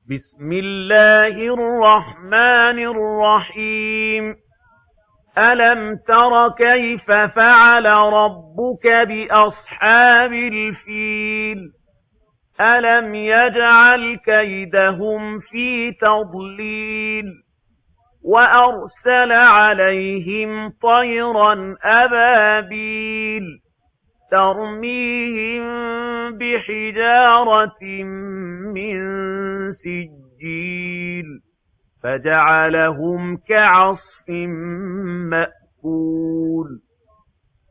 بسم الله الرحمن الرحيم ألم تر كيف فعل ربك بأصحاب الفيل ألم يجعل كيدهم في تضليل وأرسل عليهم طيرا أبابيل ترميهم بحجارة من سجيل فجعلهم كعصف مأكول